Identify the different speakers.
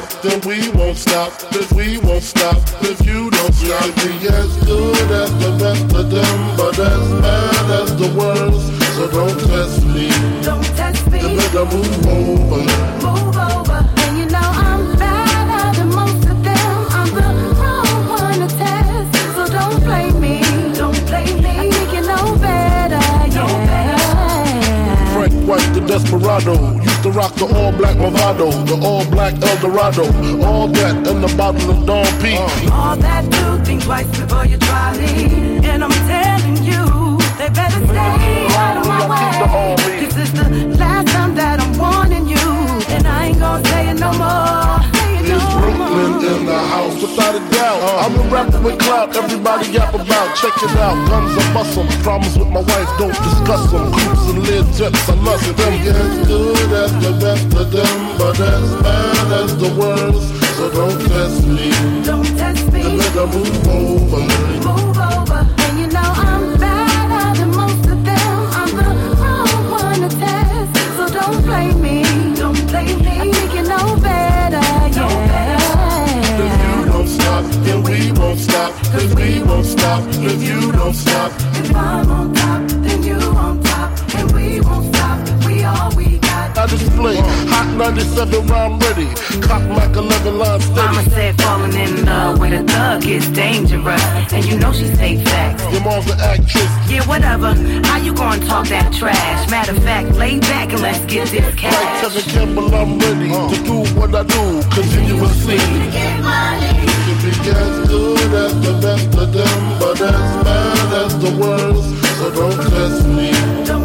Speaker 1: stop, then we won't stop. If we won't stop, if you don't stop. We as good as the best of them, but as bad as the worst. So don't test me.
Speaker 2: Don't test me.
Speaker 1: You better move over.
Speaker 2: Move over. And you know I'm better than most of them. I'm the wrong one to test. So don't play me. Don't play me. I think you know better. Yeah.
Speaker 1: Frank White, the desperado. Used to rock the all-black Movado, the all-black Eldorado. All that in the bottle of Dom P.
Speaker 2: All that, do think twice before you try me. And I'm telling you, they better stay out of my way. This is the last time that I'm warning you, and I ain't gonna say it no more.
Speaker 1: It's Brooklyn in the house, without a doubt. I'm a rapper with clout, everybody yap about. Check it out, guns are muscle. Problems with my wife, don't discuss them. Coops and lid tips, I love them. As good as the best of them, but as bad as the worst. So don't test me.
Speaker 2: Don't test me.
Speaker 1: You better move over.
Speaker 2: Move over. And you know I'm better than most of them. I'm the wrong one to test. So don't play me. Don't play me. I think you know better. Yeah.
Speaker 1: If you don't stop, then we won't stop. Cause we won't stop if you don't stop.
Speaker 2: If I'm on top, then you on top. And we won't stop. We all we got.
Speaker 1: I display hot 97 round ready. Cock Mac 11 line steady.
Speaker 2: Mama said falling in love with a thug is dangerous. And you know she say facts.
Speaker 1: Your mom's an actress.
Speaker 2: Yeah, whatever. How you gonna talk that trash? Matter of fact, lay back and let's get this cash.
Speaker 1: Like Kevin Campbell, I'm ready to do what I do continuously.
Speaker 2: Get money.
Speaker 1: You can be as good as the best of them, but as bad as the worst. So don't test me.
Speaker 2: Don't